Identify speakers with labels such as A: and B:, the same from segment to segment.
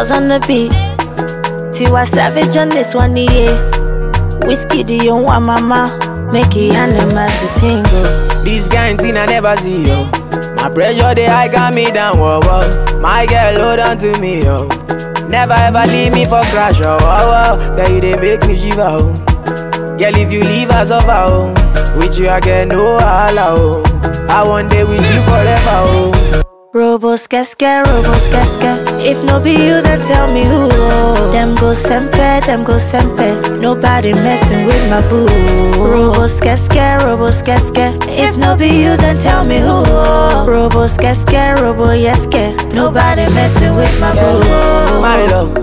A: girls on the beat. Tiwa Savage on this one, yeah. Whiskey, do you want mama? Make it animals to tingle.
B: This kind thing I never see, yo. My pressure, they high got me down, whoa, whoa. My girl, hold on to me, yo. Never ever leave me for crash, oh, oh, oh. Girl, you they make me shiver, oh. Girl, if you leave us over, oh. With you, I get no holla, oh. I want day with you forever, oh.
A: Robos casca. If no be you, then tell me who. Them go sempe. Nobody messing with my boo. Robos casca. If no be you, then tell me who. Robos casca, nobody messing with my boo.
B: My love,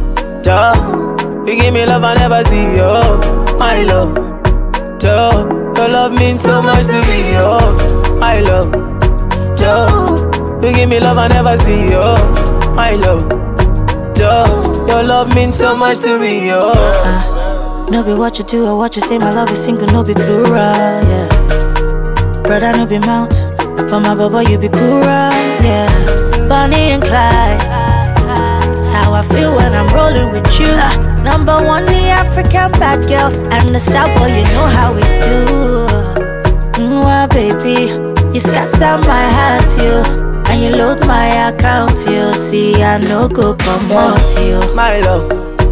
B: Joe, you give me love I never see, yo. My love, Joe, your love means so much to me, yo. My love, Joe, you give me love I never see, yo. My love, Joe, your love means so much to me, yo.
A: No be what you do or what you say, my love is single, no be plural, yeah. Brother, no be mount, but my baba, you be cool, yeah. Bonnie and Clyde, that's how I feel when I'm rolling with you. Number one, the African bad girl, and the star boy, you know how we do. Mwah, baby, you scatter my heart, you. And you load my account, you see I no go come out, you.
B: My love,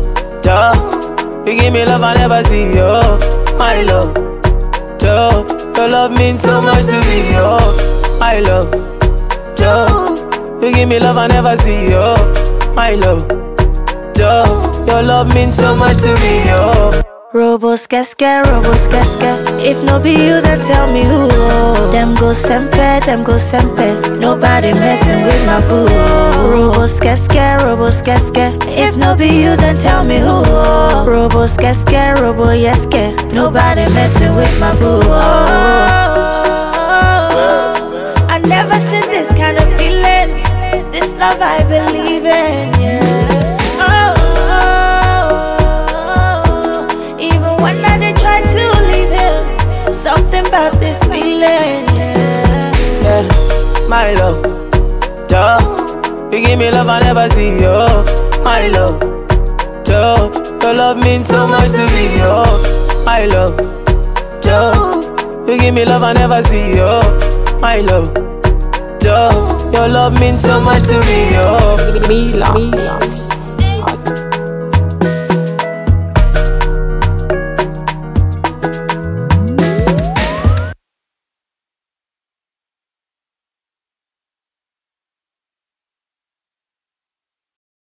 B: Joe, you give me love I never see, yo. My love, Joe, your love means so much to me, yo. My love, Joe, you give me love I never see, yo. My love, Joe, your love means so much to me, yo.
A: Robos casca. If no be you, then tell me who. Them go sempe. Nobody messing with my boo. Robos casca. If no be you, then tell me who. Robos casca, nobody messing with my boo. I never seen this kind of feeling. This love I believe in, yeah. Something about this feeling, yeah.
B: My love, Joe, you give me love I never see, yo. My love, Joe, your love means so much to me, yo. My love, Joe, you give me love I never see, yo. My love, Joe, your love means so much to me, yo.
C: Milan.